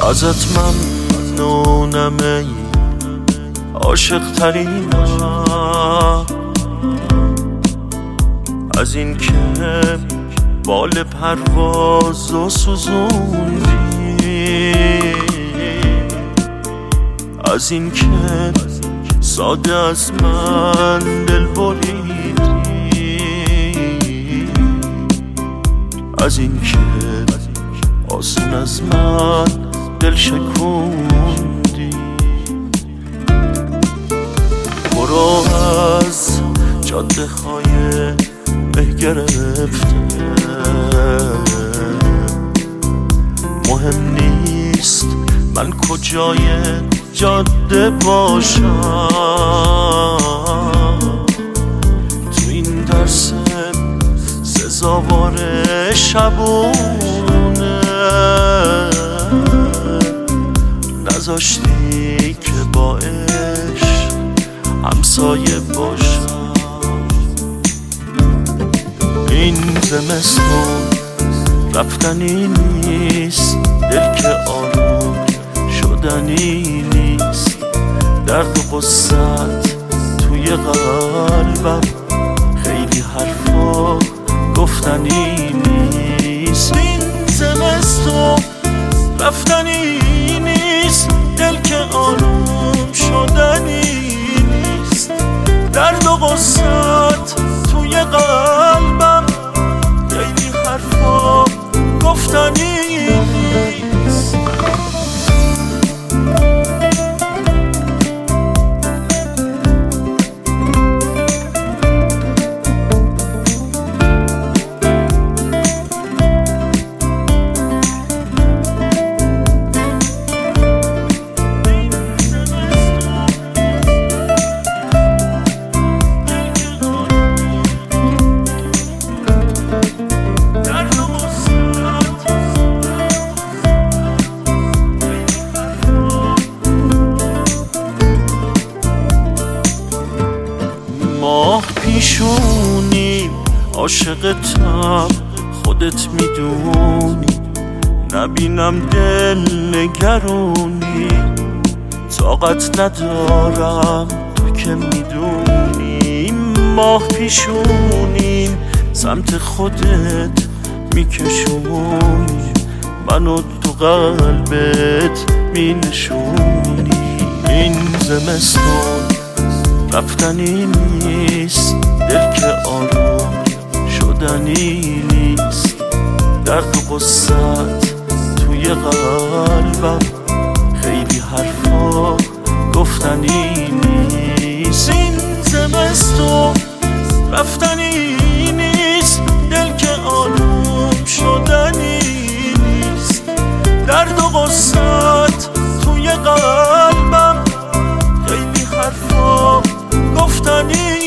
ازت ممنونم ای عاشق ترینم، از این که بال پرواز و سوزوندی، از این که ساده از من دل بریدی، از این که آسون از من دل شکوندی. برو از جاده های به گرفته، مهم نیست من کجای جاده باشم، تو این درس سزاوار شبونه نذاشتی که با عشق همسایه باشم. این زمستون رفتنی نیست، دل که آروم شدنی نیست، درد و قصت توی قلبم خیلی حرفا گفتنی نیست. این زمستون رفتنی نیست، دل که آروم شدنی نیست، درد و قصت توی قلبم خیلی حرفا گفتنی نیست. ماه پیشونیم عاشقتم خودت میدونی، نبینم دل نگرونی، طاقت ندارم تو که میدونی. ماه پیشونیم سمت خودت میکشونی، منو تو قلبت مینشونی. این زمستون رفتنی نیست، دل که آروم شدنی نیست، درد و قصت توی قلبم خیلی حرفا گفتنی نیست. این زمستون رفتنی نیست، دل که آروم شدنی نیست، درد و قصت توی قلبم خیلی حرفا گفتنی